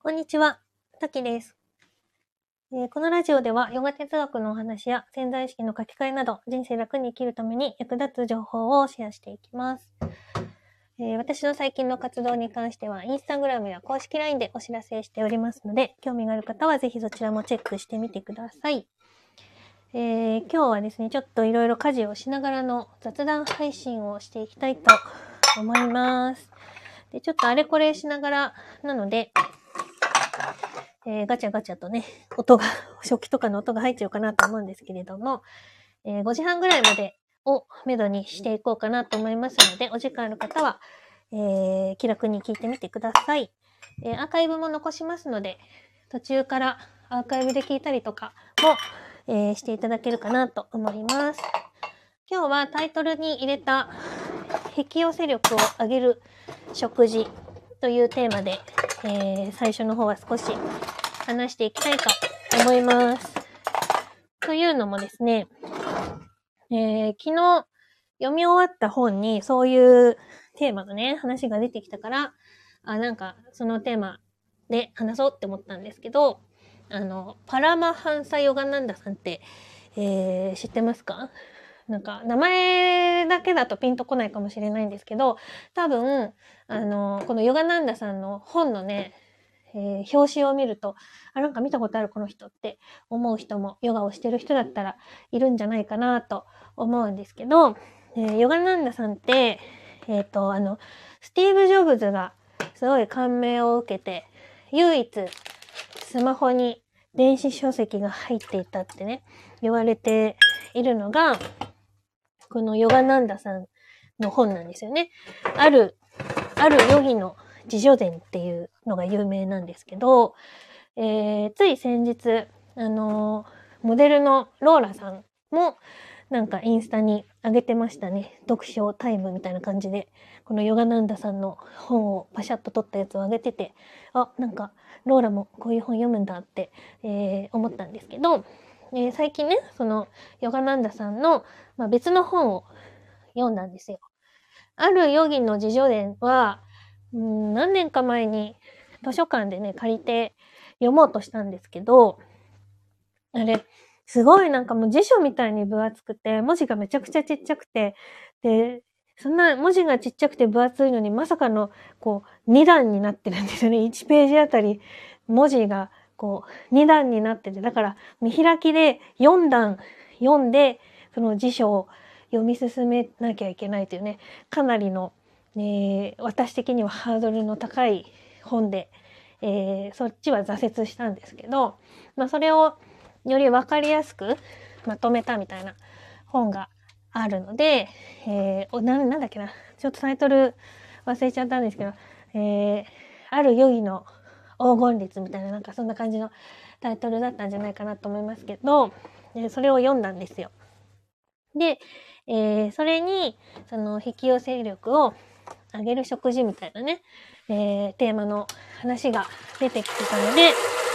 こんにちは、たきです。このラジオではヨガ哲学のお話や潜在意識の書き換えなど人生楽に生きるために役立つ情報をシェアしていきます。私の最近の活動に関してはインスタグラムや公式 LINE でお知らせしておりますので、興味がある方はぜひそちらもチェックしてみてください。今日はですね、ちょっといろいろ家事をしながらの雑談配信をしていきたいと思います。で、ちょっとあれこれしながらなので、ガチャガチャとね、食器とかの音が入っちゃうかなと思うんですけれども、5時半ぐらいまでをめどにしていこうかなと思いますので、お時間ある方は、気楽に聞いてみてください。アーカイブも残しますので、途中からアーカイブで聞いたりとかも、していただけるかなと思います。今日はタイトルに入れた引き寄せ力を上げる食事というテーマで、最初の方は少し話していきたいと思います。というのもですね、昨日読み終わった本にそういうテーマのね、話が出てきたから、なんかそのテーマで話そうって思ったんですけど、パラマハンサヨガナンダさんって、知ってますか？なんか名前だけだとピンとこないかもしれないんですけど、多分このヨガナンダさんの本のね、表紙を見ると、なんか見たことあるこの人って思う人もヨガをしてる人だったらいるんじゃないかなと思うんですけど、ヨガナンダさんって、スティーブ・ジョブズがすごい感銘を受けて、唯一スマホに電子書籍が入っていたってね、言われているのが、このヨガナンダさんの本なんですよね。あるヨギの自叙伝っていうのが有名なんですけど、つい先日、モデルのローラさんもなんかインスタに上げてましたね。読書タイムみたいな感じで、このヨガナンダさんの本をパシャッと撮ったやつを上げてて、なんかローラもこういう本読むんだって、思ったんですけど、最近ね、そのヨガナンダさんの、別の本を読んだんですよ。あるヨギの自叙伝は、何年か前に図書館でね、借りて読もうとしたんですけど、あれ、すごいなんかもう辞書みたいに分厚くて、文字がめちゃくちゃちっちゃくて、で、そんな文字がちっちゃくて分厚いのに、まさかの、2段になってるんですよね。1ページあたり、文字が、2段になってて、だから、見開きで4段読んで、その辞書を読み進めなきゃいけないというね、かなりの、私的にはハードルの高い本で、そっちは挫折したんですけど、それをよりわかりやすくまとめたみたいな本があるので、なんだっけな、ちょっとタイトル忘れちゃったんですけど、あるヨギの黄金律みたいな、なんかそんな感じのタイトルだったんじゃないかなと思いますけど、それを読んだんですよ。で、それにその引き寄せ力を上げる食事みたいなね、テーマの話が出てきてたので、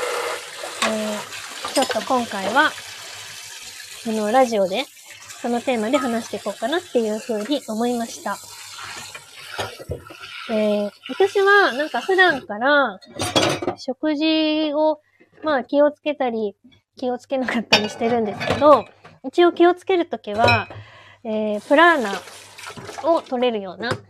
ちょっと今回はラジオでそのテーマで話していこうかなっていうふうに思いました。私はなんか普段から食事を気をつけたり気をつけなかったりしてるんですけど、一応気をつけるときは、プラーナを取れるような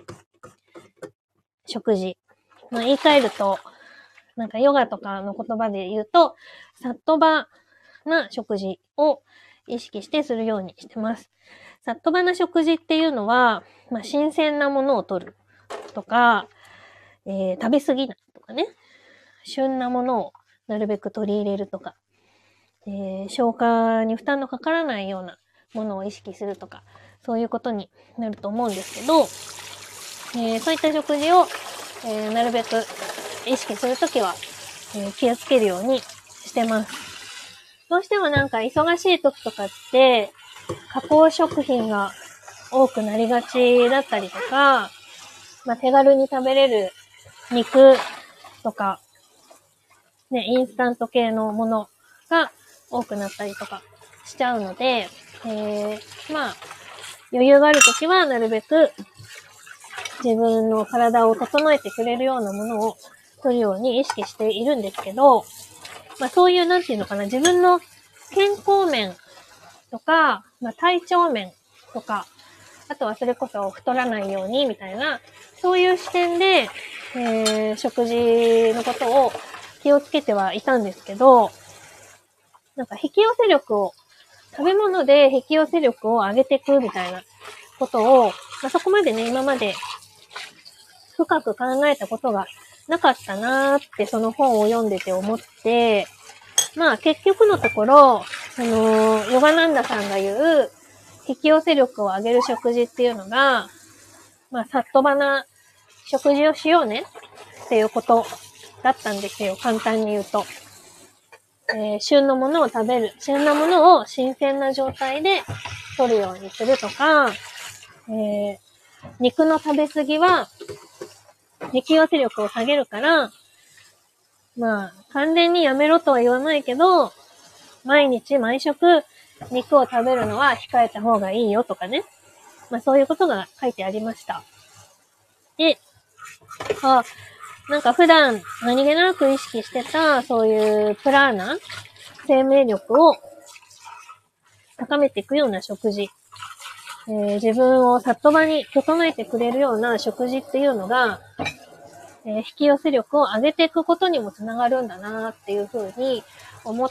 食事。言い換えると、なんかヨガとかの言葉で言うと、サットバな食事を意識してするようにしてます。サットバな食事っていうのは、新鮮なものを取るとか、食べ過ぎないとかね、旬なものをなるべく取り入れるとか、消化に負担のかからないようなものを意識するとか、そういうことになると思うんですけど、そういった食事を、なるべく意識するときは、気をつけるようにしてます。どうしてもなんか忙しい時とかって、加工食品が多くなりがちだったりとか、手軽に食べれる肉とか、ね、インスタント系のものが多くなったりとかしちゃうので、余裕があるときはなるべく自分の体を整えてくれるようなものを取るように意識しているんですけど、まあそういうなんていうのかな、自分の健康面とか、まあ体調面とか、あとはそれこそ太らないようにみたいな、そういう視点で、食事のことを気をつけてはいたんですけど、なんか引き寄せ力を、食べ物で引き寄せ力を上げていくみたいなことを、まあ、そこまでね、今まで深く考えたことがなかったなーってその本を読んでて思って、まあ結局のところ、ヨガナンダさんが言う引き寄せ力を上げる食事っていうのが、まあさっとばな食事をしようねっていうことだったんですよ。簡単に言うと。旬のものを食べる。旬なものを新鮮な状態で取るようにするとか、肉の食べ過ぎは引き寄せ力を下げるから、まあ、完全にやめろとは言わないけど、毎日毎食肉を食べるのは控えた方がいいよとかね。まあそういうことが書いてありました。で、なんか普段何気なく意識してた、そういうプラーナ、生命力を高めていくような食事、自分をさっと場に整えてくれるような食事っていうのが、引き寄せ力を上げていくことにもつながるんだなっていうふうに思って、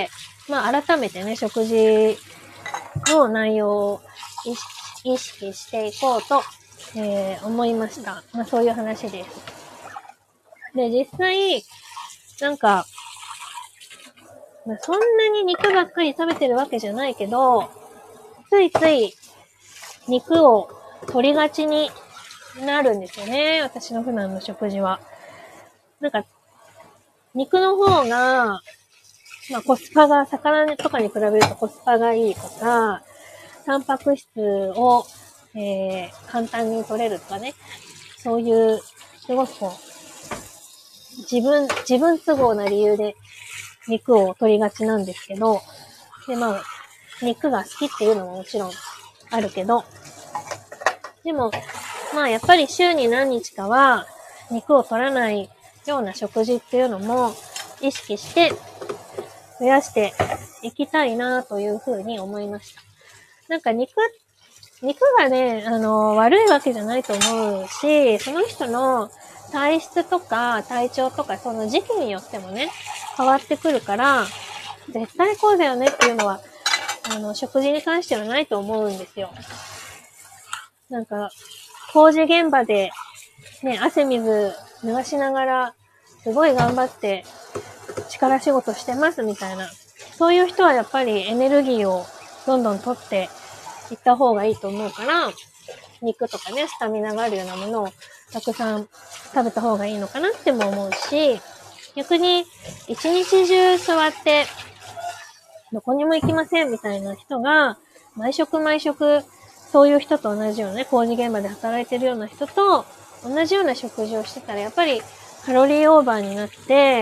まあ改めてね、食事の内容を意識していこうと、思いました。まあそういう話です。で、実際、なんか、まあ、そんなに肉ばっかり食べてるわけじゃないけど、ついつい肉を取りがちになるんですよね。私の普段の食事は。なんか、肉の方が、まあコスパが、魚とかに比べるとコスパがいいとか、タンパク質を、簡単に取れるとかね。そういう、すごくこう、自分都合な理由で肉を取りがちなんですけど、で、まあ、肉が好きっていうのももちろんあるけど、でも、まあやっぱり週に何日かは肉を取らないような食事っていうのも意識して増やしていきたいなというふうに思いました。なんか肉がね、悪いわけじゃないと思うし、その人の体質とか体調とかその時期によってもね、変わってくるから、絶対こうだよねっていうのは、食事に関してはないと思うんですよ。なんか、工事現場で、ね、汗水流しながら、すごい頑張って力仕事してますみたいな。そういう人はやっぱりエネルギーをどんどん取っていった方がいいと思うから、肉とかね、スタミナがあるようなものをたくさん食べた方がいいのかなっても思うし、逆に一日中座ってどこにも行きませんみたいな人が、毎食そういう人と同じようなね、工事現場で働いてるような人と同じような食事をしてたら、やっぱりカロリーオーバーになって、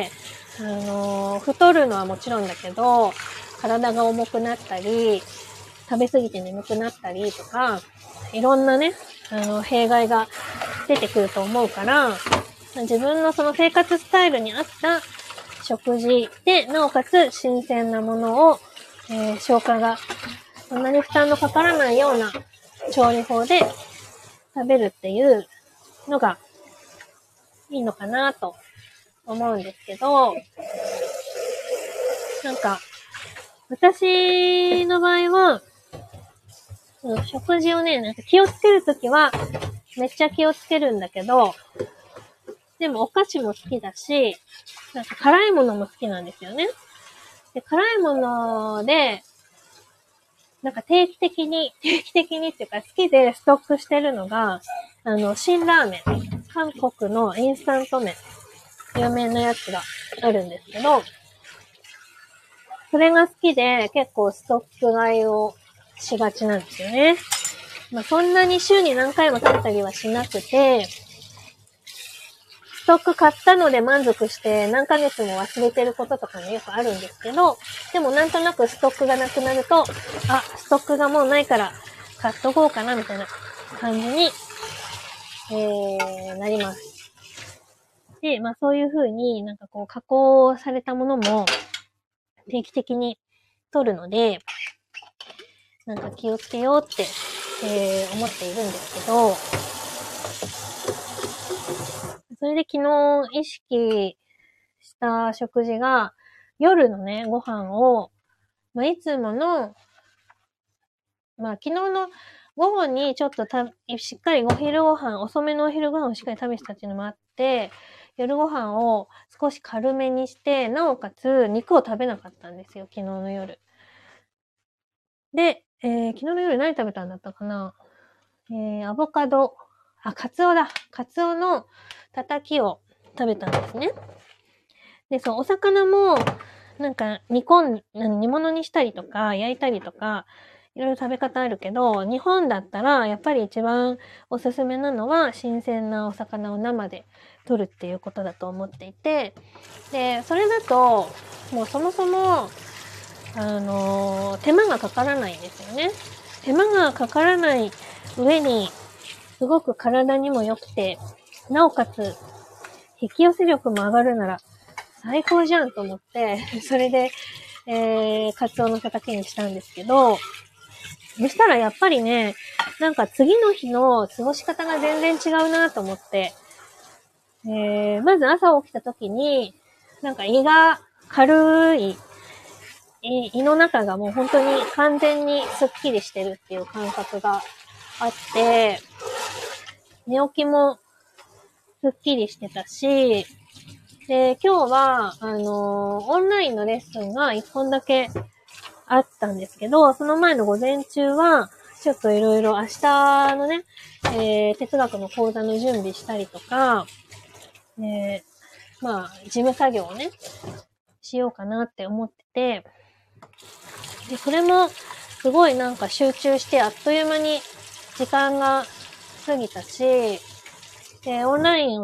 太るのはもちろんだけど、体が重くなったり、食べ過ぎて眠くなったりとか、いろんなね、弊害が出てくると思うから、自分のその生活スタイルに合った食事で、なおかつ新鮮なものを、消化がそんなに負担のかからないような調理法で食べるっていうのがいいのかなと思うんですけど、なんか、私の場合は、食事をね、なんか気をつけるときは、めっちゃ気をつけるんだけど、でもお菓子も好きだし、なんか辛いものも好きなんですよね。で、辛いもので、なんか定期的にっていうか好きでストックしてるのが、辛ラーメン。韓国のインスタント麺。有名なやつがあるんですけど、それが好きで結構ストック買いをしがちなんですよね。まあそんなに週に何回も食べたりはしなくて、ストック買ったので満足して何ヶ月も忘れてることとかもよくあるんですけど、でもなんとなくストックがなくなると、ストックがもうないから買っとこうかなみたいな感じに、なります。 で、まあそういう風になんかこう加工されたものも定期的に取るので、なんか気をつけようって、思っているんですけど、それで昨日意識した食事が、夜のね、ご飯を、まあいつもの、まあ昨日の午後にちょっとしっかりお昼ご飯、遅めのお昼ご飯をしっかり食べてたっていうのもあって、夜ご飯を少し軽めにして、なおかつ肉を食べなかったんですよ、昨日の夜。で、昨日の夜何食べたんだったかな、アボカド、カツオだ。カツオのたたきを食べたんですね。で、そう、お魚も、なんか煮物にしたりとか、焼いたりとか、いろいろ食べ方あるけど、日本だったら、やっぱり一番おすすめなのは、新鮮なお魚を生で取るっていうことだと思っていて、で、それだと、もうそもそも、手間がかからないんですよね。手間がかからない上に、すごく体にも良くて、なおかつ、引き寄せ力も上がるなら、最高じゃんと思って、それで、カツオのたたきにしたんですけど、そしたらやっぱりね、なんか次の日の過ごし方が全然違うなと思って、まず朝起きた時に、なんか胃が軽い、胃の中がもう本当に完全にスッキリしてるっていう感覚があって、寝起きもスッキリしてたし、で、今日は、オンラインのレッスンが1本だけあったんですけど、その前の午前中は、ちょっといろいろ明日のね、哲学の講座の準備したりとか、まあ、事務作業をね、しようかなって思ってて、で、それも、すごいなんか集中してあっという間に時間が過ぎたし、で、オンライン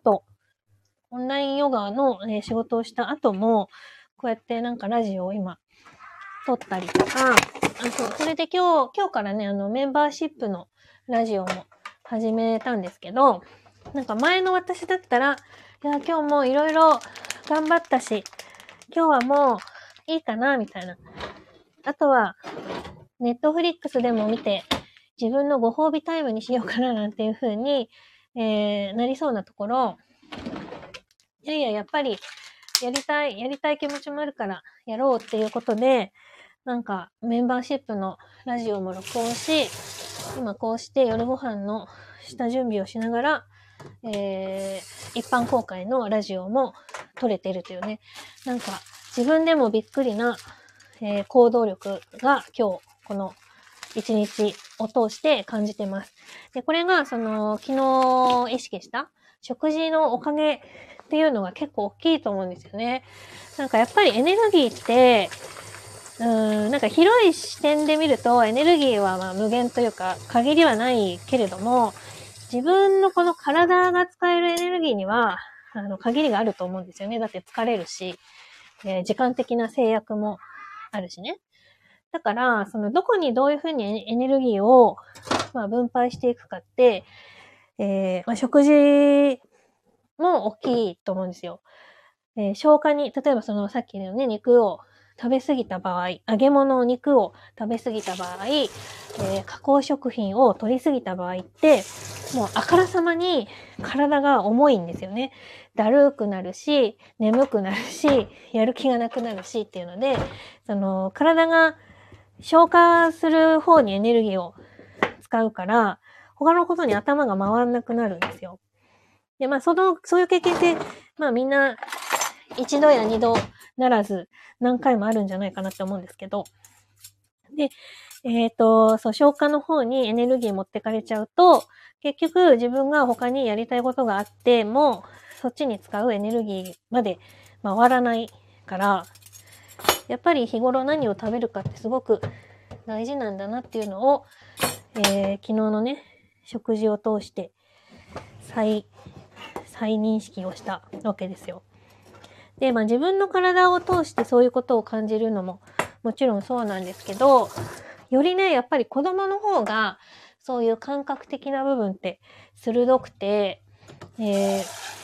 ヨガの、仕事をした後も、こうやってなんかラジオを今、撮ったりとか、それで今日からね、メンバーシップのラジオも始めたんですけど、なんか前の私だったら、いや、今日もいろいろ頑張ったし、今日はもういいかな、みたいな。あとは、ネットフリックスでも見て、自分のご褒美タイムにしようかな、なんていう風に、なりそうなところ、いやいや、やっぱり、やりたい気持ちもあるから、やろうっていうことで、なんか、メンバーシップのラジオも録音し、今こうして夜ご飯の下準備をしながら、一般公開のラジオも撮れてるというね、なんか、自分でもびっくりな、行動力が今日、この一日を通して感じてます。で、これが、昨日意識した食事のおかげっていうのが結構大きいと思うんですよね。なんかやっぱりエネルギーって、なんか広い視点で見るとエネルギーはまあ無限というか限りはないけれども、自分のこの体が使えるエネルギーには、限りがあると思うんですよね。だって疲れるし、時間的な制約もあるしね。だから、どこにどういうふうにエネルギーを、まあ、分配していくかって、まあ、食事も大きいと思うんですよ。消化に、例えばさっきのね、肉を食べ過ぎた場合、揚げ物肉を食べ過ぎた場合、加工食品を取り過ぎた場合って、もうあからさまに体が重いんですよね。だるくなるし、眠くなるし、やる気がなくなるしっていうので、体が消化する方にエネルギーを使うから、他のことに頭が回らなくなるんですよ。で、まあ、そういう経験って、まあみんな、一度や二度ならず何回もあるんじゃないかなって思うんですけど。で、そう、消化の方にエネルギー持ってかれちゃうと、結局自分が他にやりたいことがあっても、そっちに使うエネルギーまで回らないから、やっぱり日頃何を食べるかってすごく大事なんだなっていうのを、昨日のね、食事を通して再認識をしたわけですよ。で、まあ自分の体を通してそういうことを感じるのももちろんそうなんですけど、よりね、やっぱり子供の方がそういう感覚的な部分って鋭くて、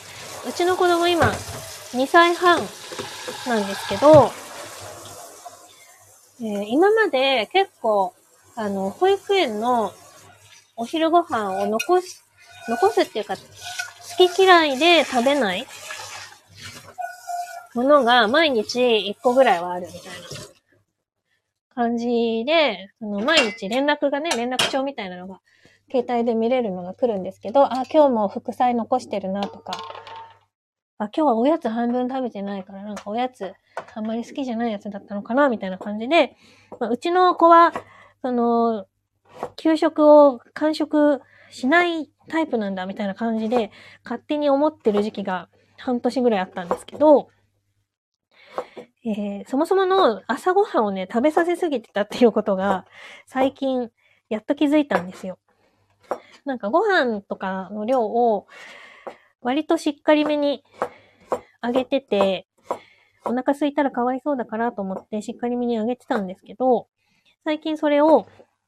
うちの子供今2歳半なんですけど、今まで結構、保育園のお昼ご飯を残すっていうか、好き嫌いで食べないものが毎日1個ぐらいはあるみたいな感じで、毎日連絡帳みたいなのが携帯で見れるのが来るんですけど、今日も副菜残してるなとか、今日はおやつ半分食べてないからなんかおやつあんまり好きじゃないやつだったのかなみたいな感じで、うちの子は、給食を完食しないタイプなんだみたいな感じで勝手に思ってる時期が半年ぐらいあったんですけど、そもそもの朝ごはんをね、食べさせすぎてたっていうことが最近やっと気づいたんですよ。なんかご飯とかの量を割としっかりめにあげてて、お腹空いたらかわいそうだからと思ってしっかりめにあげてたんですけど、最近それを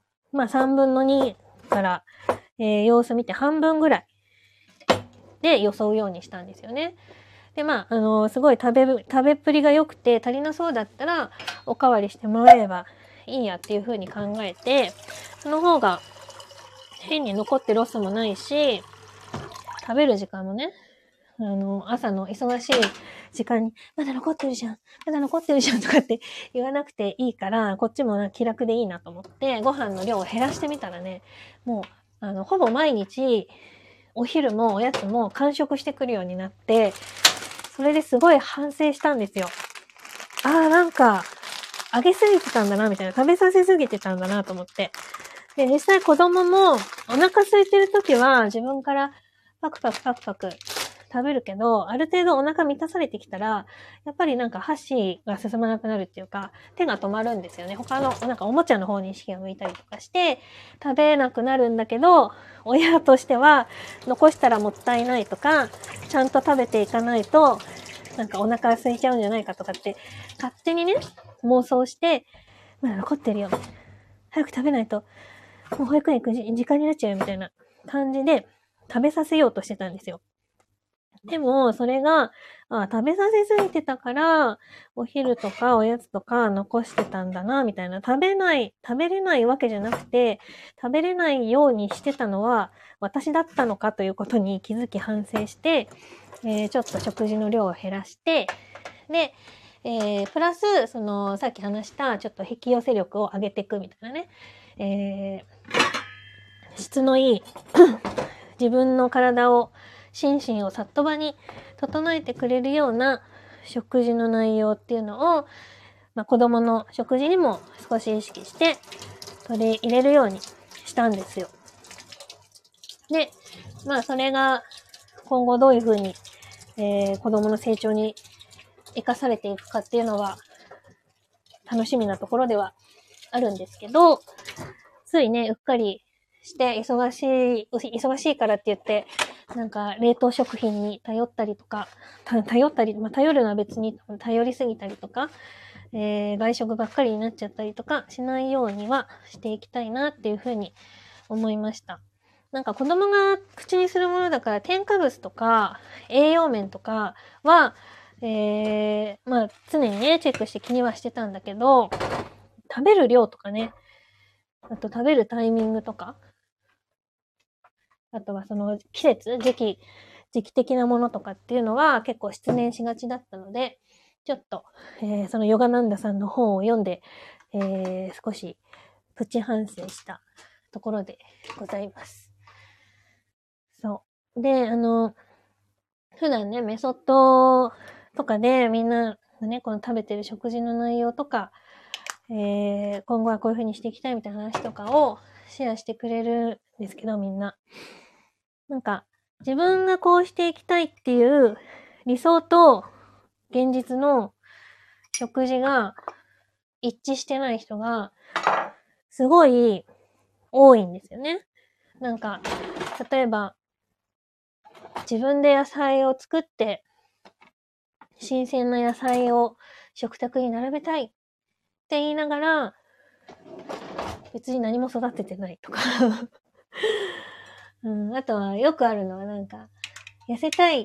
3分の2から、様子見て半分ぐらいでよそうようにしたんですよね。で、すごい食べっぷりが良くて足りなそうだったらおかわりしてもらえればいいやっていう風に考えて、その方が変に残ってロスもないし、食べる時間もね、朝の忙しい時間に、まだ残ってるじゃんとかって言わなくていいから、こっちも気楽でいいなと思って、ご飯の量を減らしてみたらね、もう、ほぼ毎日、お昼もおやつも完食してくるようになって、それですごい反省したんですよ。なんか、あげすぎてたんだな、みたいな。食べさせすぎてたんだな、と思って。で、実際子供もお腹空いてる時は自分からパクパク食べるけど、ある程度お腹満たされてきたら、やっぱりなんか箸が進まなくなるっていうか、手が止まるんですよね。他のなんかおもちゃの方に意識が向いたりとかして、食べなくなるんだけど、親としては残したらもったいないとか、ちゃんと食べていかないと、なんかお腹空いちゃうんじゃないかとかって、勝手にね、妄想して、まだ残ってるよ。早く食べないと、もう保育園行く時間になっちゃうよみたいな感じで食べさせようとしてたんですよ。でも、それが、食べさせすぎてたから、お昼とかおやつとか残してたんだな、みたいな。食べれないわけじゃなくて、食べれないようにしてたのは、私だったのかということに気づき反省して、ちょっと食事の量を減らして、で、プラス、さっき話した、ちょっと引き寄せ力を上げていくみたいなね。質のいい自分の体を心身をさっと場に整えてくれるような食事の内容っていうのを、子供の食事にも少し意識して取り入れるようにしたんですよ。で、それが今後どういうふうに、子供の成長に生かされていくかっていうのは楽しみなところではあるんですけど、ついね、うっかりして忙しいからって言って、なんか冷凍食品に頼ったりとか、頼るのは別に頼りすぎたりとか、外食ばっかりになっちゃったりとかしないようにはしていきたいなっていうふうに思いました。なんか子供が口にするものだから添加物とか栄養面とかは、常にね、チェックして気にはしてたんだけど、食べる量とかね、あと食べるタイミングとか、あとはその季節、時期的なものとかっていうのは結構失念しがちだったので、ちょっと、そのヨガナンダさんの本を読んで、少しプチ反省したところでございます。そう。で、普段ね、メソッドとかでみんながね、この食べてる食事の内容とか、今後はこういう風にしていきたいみたいな話とかをシェアしてくれるんですけど、みんな。なんか、自分がこうしていきたいっていう理想と現実の食事が一致してない人がすごい多いんですよね。なんか、例えば、自分で野菜を作って、新鮮な野菜を食卓に並べたいって言いながら、別に何も育ててないとか、あとはよくあるのはなんか、痩せたい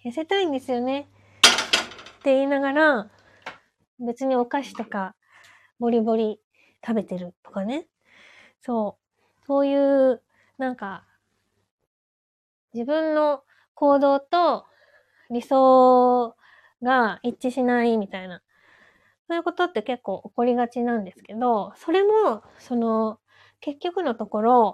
痩せたいんですよね。って言いながら、別にお菓子とか、ボリボリ食べてるとかね。そういう、なんか、自分の行動と理想が一致しないみたいな。そういうことって結構起こりがちなんですけど、それも、結局のところ、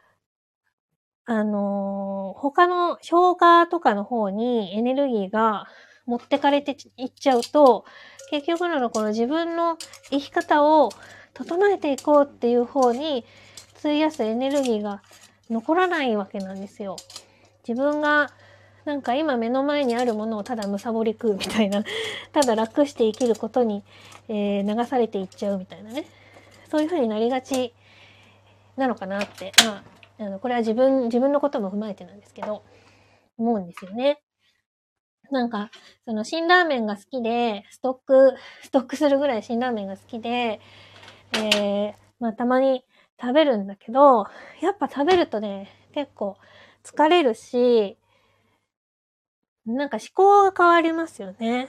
他の消化とかの方にエネルギーが持ってかれていっちゃうと、結局のところ自分の生き方を整えていこうっていう方に費やすエネルギーが残らないわけなんですよ。自分がなんか今目の前にあるものをただむさぼり食うみたいな、ただ楽して生きることに、流されていっちゃうみたいなね。そういう風になりがちなのかなって、これは自分のことも踏まえてなんですけど、思うんですよね。なんか、辛ラーメンが好きで、ストックするぐらい辛ラーメンが好きで、たまに食べるんだけど、やっぱ食べるとね、結構疲れるし、なんか思考が変わりますよね。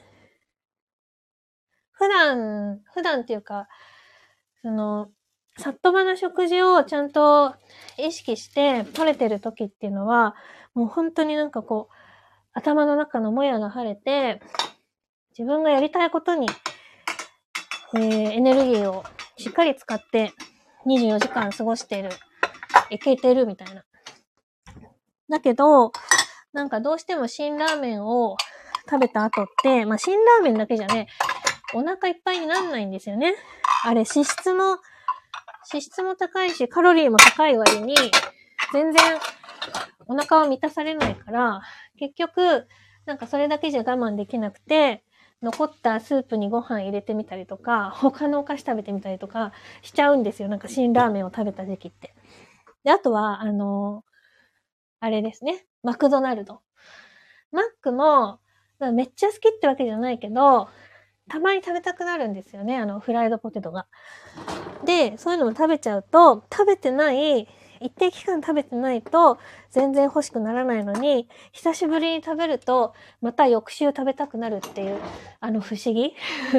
普段っていうか、さっとばな食事をちゃんと意識して取れてる時っていうのは、もう本当になんかこう、頭の中のもやが晴れて、自分がやりたいことに、エネルギーをしっかり使って24時間過ごしていけてるみたいな。だけど、なんかどうしても辛ラーメンを食べた後って、辛ラーメンだけじゃね、お腹いっぱいになんないんですよね。あれ、脂質も高いし、カロリーも高い割に、全然お腹は満たされないから、結局、なんかそれだけじゃ我慢できなくて、残ったスープにご飯入れてみたりとか、他のお菓子食べてみたりとかしちゃうんですよ。なんか辛ラーメンを食べた時期って。で、あとは、あれですね。マクドナルド。マックも、めっちゃ好きってわけじゃないけど、たまに食べたくなるんですよね。フライドポテトが。で、そういうのも食べちゃうと、一定期間食べてないと全然欲しくならないのに、久しぶりに食べると、また翌週食べたくなるっていう、不思議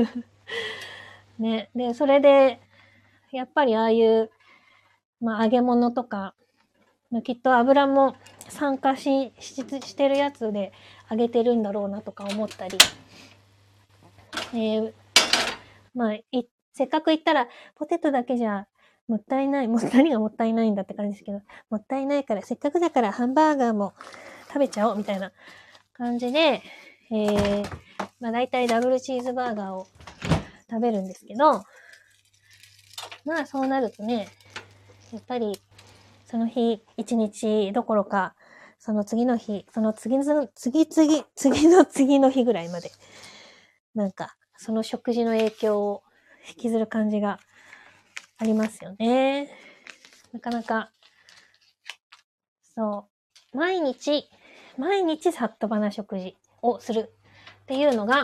ね。で、それで、やっぱりああいう、揚げ物とか、きっと油も酸化してるやつで揚げてるんだろうなとか思ったり、せっかく言ったら、ポテトだけじゃもったいない。何がもったいないんだって感じですけど、もったいないから、せっかくだからハンバーガーも食べちゃおうみたいな感じで、大体ダブルチーズバーガーを食べるんですけど、そうなるとね、やっぱり、その日、一日どころか、その次の日、その次の次の日ぐらいまで、なんか、その食事の影響を引きずる感じがありますよね。なかなか、毎日さっとばな食事をするっていうのが、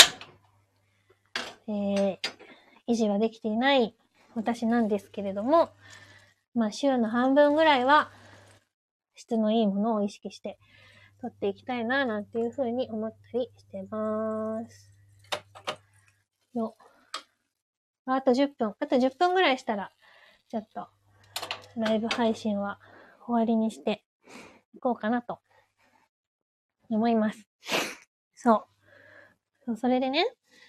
維持はできていない私なんですけれども、週の半分ぐらいは質のいいものを意識して取っていきたいな、なんていうふうに思ったりしてます。あと10分ぐらいしたら、ちょっと、ライブ配信は終わりにしていこうかなと思います。それでね、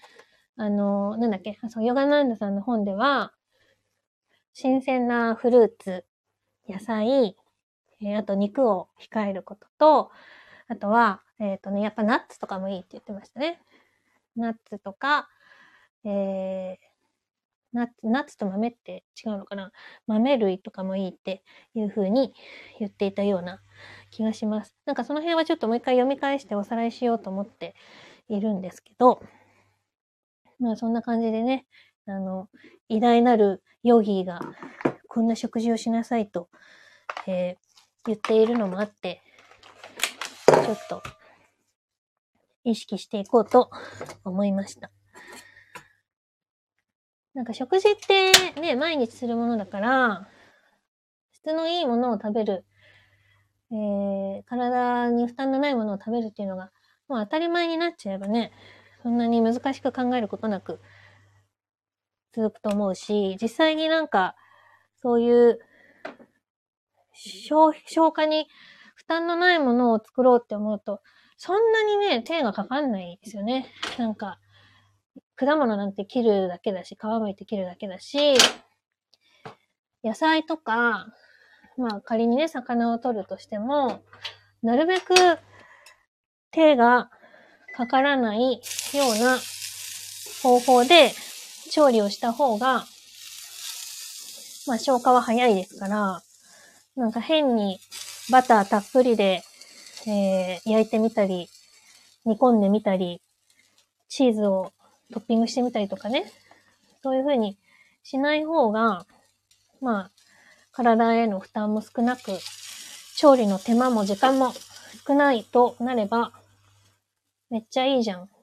ヨガナンダさんの本では、新鮮なフルーツ、野菜、あと肉を控えることと、あとは、やっぱナッツとかもいいって言ってましたね。ナッツとか、ナッツと豆って違うのかな？豆類とかもいいっていう風に言っていたような気がします。なんかその辺はちょっともう一回読み返しておさらいしようと思っているんですけど、そんな感じでね、偉大なるヨギーがこんな食事をしなさいと、言っているのもあって、ちょっと意識していこうと思いました。なんか食事ってね、毎日するものだから、質のいいものを食べる、体に負担のないものを食べるっていうのが、 もう当たり前になっちゃえばね、そんなに難しく考えることなく続くと思うし、実際になんか、そういう消化に負担のないものを作ろうって思うと、そんなにね、手がかかんないですよね。なんか、果物なんて切るだけだし、皮剥いて切るだけだし、野菜とか、まあ仮にね、魚を取るとしても、なるべく手がかからないような方法で調理をした方が、まあ消化は早いですから、なんか変にバターたっぷりで、焼いてみたり、煮込んでみたり、チーズをトッピングしてみたりとかね、そういう風にしない方が、まあ、体への負担も少なく、調理の手間も時間も少ないとなれば、めっちゃいいじゃんって、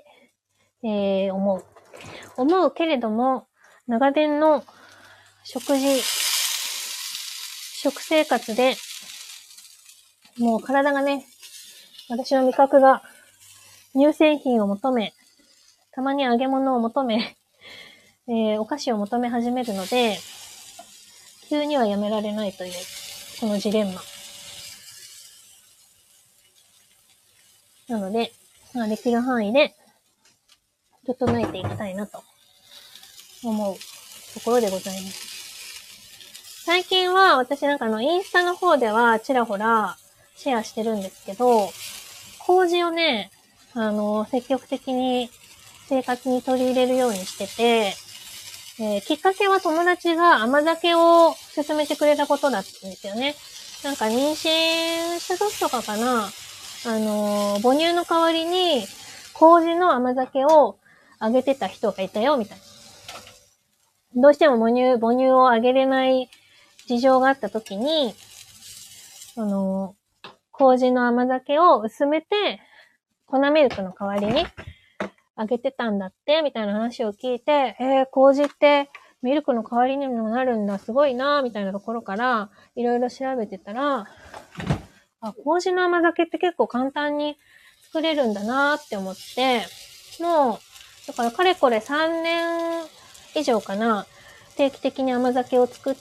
思うけれども、長年の食生活で、もう体がね、私の味覚が乳製品を求め、たまに揚げ物を求め、お菓子を求め始めるので、急にはやめられないという、このジレンマ。なので、まあ、できる範囲で、整えていきたいなと、思うところでございます。最近は、私なんかインスタの方では、ちらほら、シェアしてるんですけど、麹をね、積極的に生活に取り入れるようにしてて、きっかけは友達が甘酒を勧めてくれたことだったんですよね。なんか妊娠した時とかかな、母乳の代わりに麹の甘酒をあげてた人がいたよ、みたいな。どうしても母乳をあげれない事情があった時に、麹の甘酒を薄めて、粉ミルクの代わりにあげてたんだって、みたいな話を聞いて、麹ってミルクの代わりにもなるんだ、すごいな、みたいなところから、いろいろ調べてたら、麹の甘酒って結構簡単に作れるんだなって思って、もう、だからかれこれ3年以上かな、定期的に甘酒を作って、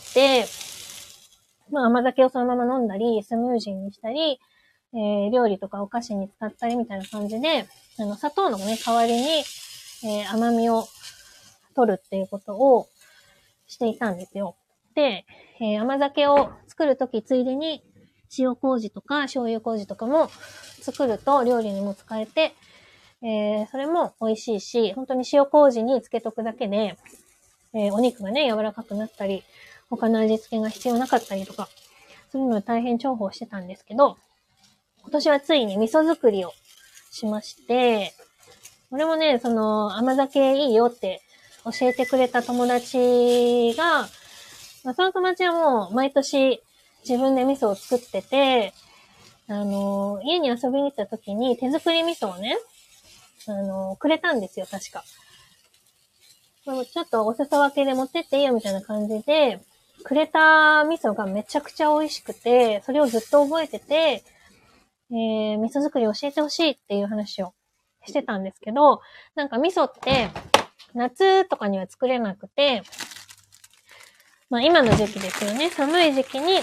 まあ甘酒をそのまま飲んだり、スムージーにしたり、料理とかお菓子に使ったりみたいな感じで、砂糖のね、代わりに、甘みを取るっていうことをしていたんですよ。で、甘酒を作るときついでに、塩麹とか醤油麹とかも作ると料理にも使えて、それも美味しいし、本当に塩麹につけとくだけで、お肉がね、柔らかくなったり、他の味付けが必要なかったりとか、そういうのを大変重宝してたんですけど、今年はついに味噌作りをしまして、俺もね、甘酒いいよって教えてくれた友達が、まあ、その友達はもう毎年自分で味噌を作ってて、家に遊びに行った時に手作り味噌をね、くれたんですよ、確か。ちょっとお裾分けで持ってっていいよみたいな感じで、くれた味噌がめちゃくちゃ美味しくて、それをずっと覚えてて、味噌作り教えてほしいっていう話をしてたんですけど、なんか味噌って夏とかには作れなくて、まあ今の時期ですよね。寒い時期に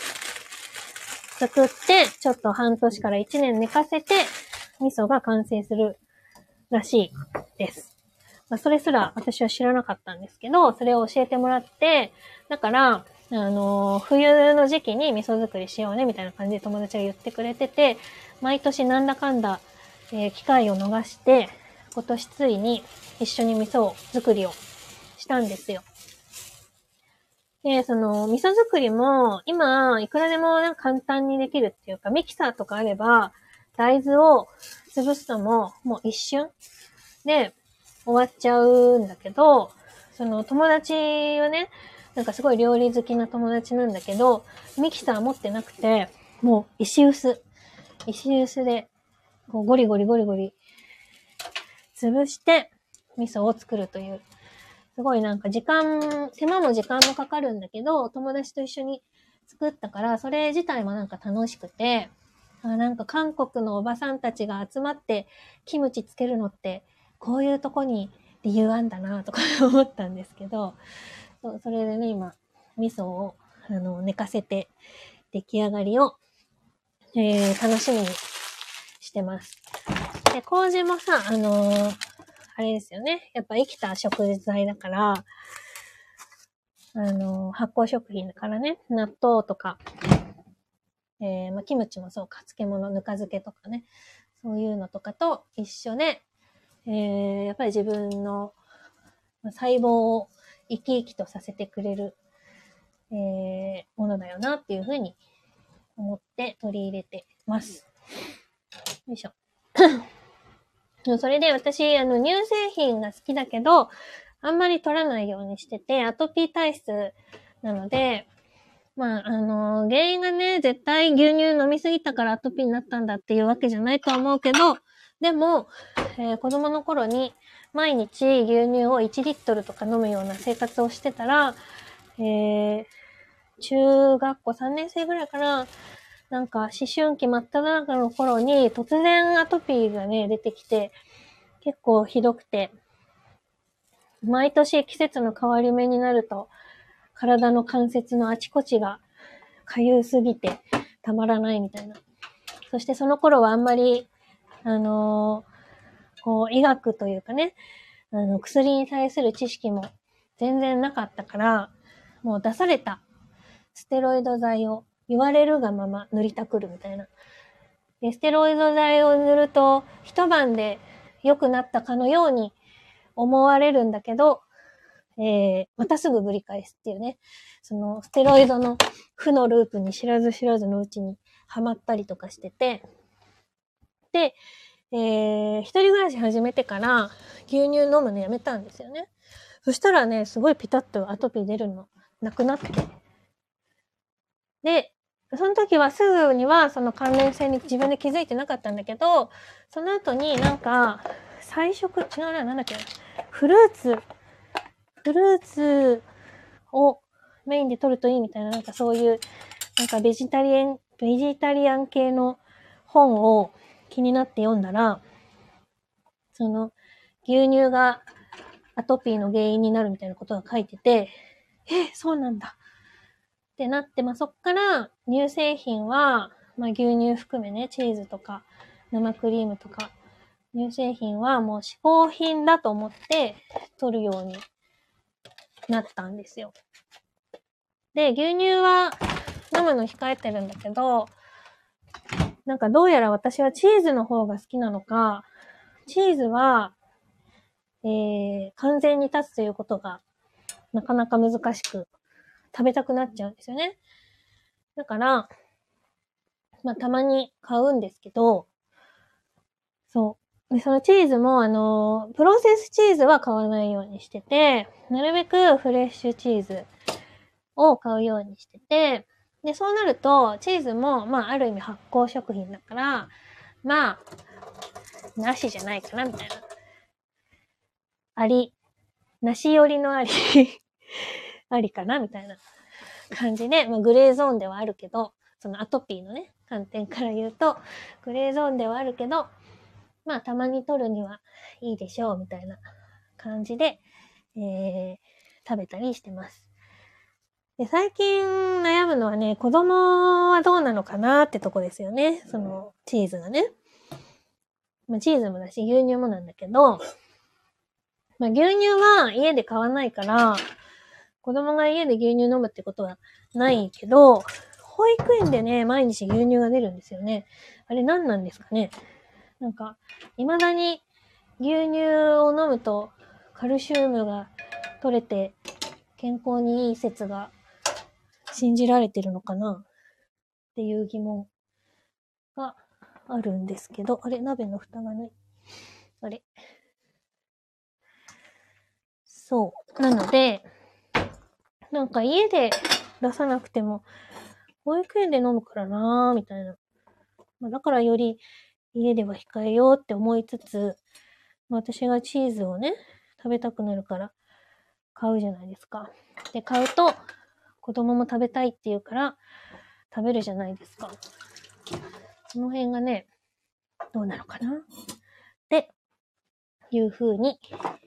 作って、ちょっと半年から1年寝かせて、味噌が完成するらしいです。まあそれすら私は知らなかったんですけど、それを教えてもらって、だから、冬の時期に味噌作りしようねみたいな感じで友達が言ってくれてて、毎年なんだかんだ、機会を逃して、今年ついに一緒に味噌作りをしたんですよ。で、味噌作りも今いくらでも簡単にできるっていうか、ミキサーとかあれば大豆を潰すのももう一瞬で終わっちゃうんだけど、友達はね、なんかすごい料理好きな友達なんだけど、ミキサー持ってなくて、もう石臼で、こうゴリゴリ潰して味噌を作るという、すごいなんか手間も時間もかかるんだけど、友達と一緒に作ったから、それ自体もなんか楽しくて、 なんか韓国のおばさんたちが集まってキムチつけるのって、こういうとこに理由あんだなとか思ったんですけど、それでね、今、味噌を、寝かせて、出来上がりを、楽しみにしてます。で、麹もさ、あれですよね。やっぱ生きた食材だから、発酵食品だからね、納豆とか、キムチもそうか、漬物、ぬか漬けとかね、そういうのとかと一緒で、やっぱり自分の細胞を生き生きとさせてくれる、ものだよなっていうふうに思って取り入れてます。よいしょ。それで私、乳製品が好きだけど、あんまり取らないようにしてて、アトピー体質なので、原因がね、絶対牛乳飲みすぎたからアトピーになったんだっていうわけじゃないとは思うけど、でも、子供の頃に毎日牛乳を1リットルとか飲むような生活をしてたら、中学校3年生ぐらいかな、なんか思春期真っ只中の頃に突然アトピーがね、出てきて、結構ひどくて、毎年季節の変わり目になると、体の関節のあちこちが痒すぎてたまらないみたいな。そしてその頃はあんまり、医学というかね、薬に対する知識も全然なかったから、もう出されたステロイド剤を言われるがまま塗りたくるみたいな。で、ステロイド剤を塗ると一晩で良くなったかのように思われるんだけど、またすぐぶり返すっていうね。そのステロイドの負のループに知らず知らずのうちにハマったりとかしてて。で、一人暮らし始めてから牛乳飲むのやめたんですよね。そしたらね、すごいピタッとアトピー出るのなくなって。で、その時はすぐにはその関連性に自分で気づいてなかったんだけど、その後になんか、菜食、違うな、なんだっけ、フルーツをメインで取るといいみたいな、なんかそういう、なんかベジタリアン系の本を気になって読んだら、その、牛乳がアトピーの原因になるみたいなことが書いてて、そうなんだ。ってなって、そっから乳製品は、牛乳含めね、チーズとか生クリームとか、乳製品はもう嗜好品だと思って取るようになったんですよ。で、牛乳は飲むの控えてるんだけど、なんかどうやら私はチーズの方が好きなのか、チーズは、完全に立つということがなかなか難しく食べたくなっちゃうんですよね。だから、たまに買うんですけど、そう。で、そのチーズも、プロセスチーズは買わないようにしてて、なるべくフレッシュチーズを買うようにしてて、で、そうなると、チーズも、ある意味発酵食品だから、なしじゃないかな、みたいな。なし寄りのありありかな、みたいな感じで、グレーゾーンではあるけど、そのアトピーのね、観点から言うと、グレーゾーンではあるけど、たまに取るにはいいでしょう、みたいな感じで、食べたりしてます。で、最近悩むのはね、子供はどうなのかなってとこですよね。その、チーズがね。チーズもだし、牛乳もなんだけど、牛乳は家で買わないから、子供が家で牛乳飲むってことはないけど、保育園でね、毎日牛乳が出るんですよね。あれ何なんですかね。なんか、未だに牛乳を飲むとカルシウムが取れて健康にいい説が信じられてるのかなっていう疑問があるんですけど、あれ、鍋の蓋がない。あれ。そう。なので、なんか家で出さなくても、保育園で飲むからなーみたいな。だからより家では控えようって思いつつ、私がチーズをね、食べたくなるから買うじゃないですか。で、買うと子供も食べたいって言うから食べるじゃないですか。 この辺がね、どうなのかなっていう風に、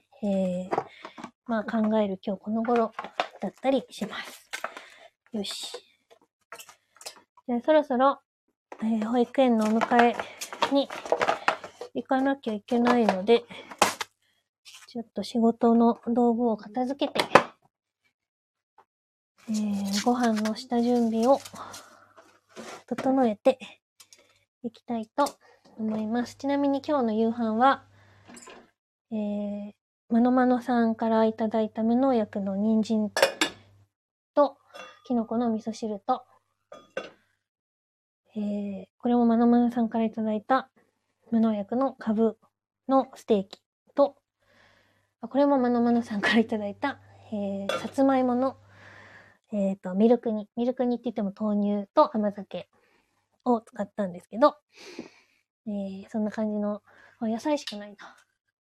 まあ考える今日この頃だったりします。よし。じゃあそろそろ、保育園のお迎えに行かなきゃいけないので、ちょっと仕事の道具を片付けて、ご飯の下準備を整えていきたいと思います。ちなみに今日の夕飯は、まのまのさんからいただいた無農薬の人参ときのこの味噌汁と、これもまのまのさんからいただいた無農薬のカブのステーキと、これもまのまのさんからいただいた、さつまいもの、ミルク煮って言っても豆乳と甘酒を使ったんですけど、そんな感じの、野菜しかないな。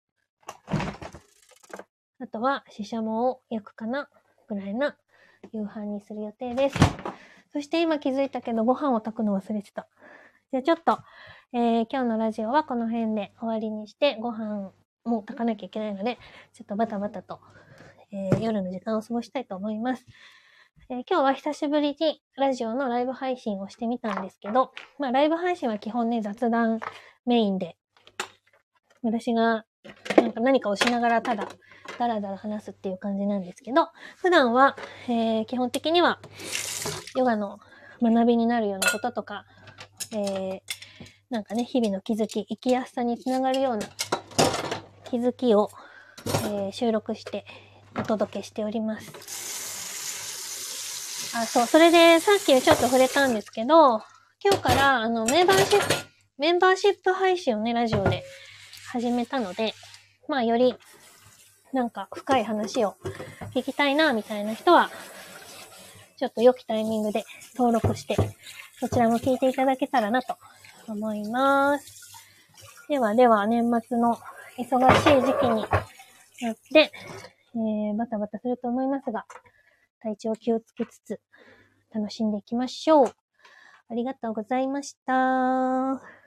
あとは、ししゃもを焼くかなぐらいな夕飯にする予定です。そして今気づいたけど、ご飯を炊くの忘れてた。じゃあちょっと、今日のラジオはこの辺で終わりにして、ご飯も炊かなきゃいけないので、ちょっとバタバタと、夜の時間を過ごしたいと思います。今日は久しぶりにラジオのライブ配信をしてみたんですけど、まあライブ配信は基本ね、雑談メインで、私が何かをしながらただだらだら話すっていう感じなんですけど、普段は、基本的にはヨガの学びになるようなこととか、なんかね、日々の気づき、生きやすさにつながるような気づきを、収録してお届けしております。そう、それでさっきちょっと触れたんですけど、今日からメンバーシップ配信をね、ラジオで始めたので、まあよりなんか深い話を聞きたいなみたいな人は、ちょっと良きタイミングで登録して、そちらも聞いていただけたらなと思います。では年末の忙しい時期になって、バタバタすると思いますが、体調気をつけつつ楽しんでいきましょう。ありがとうございました。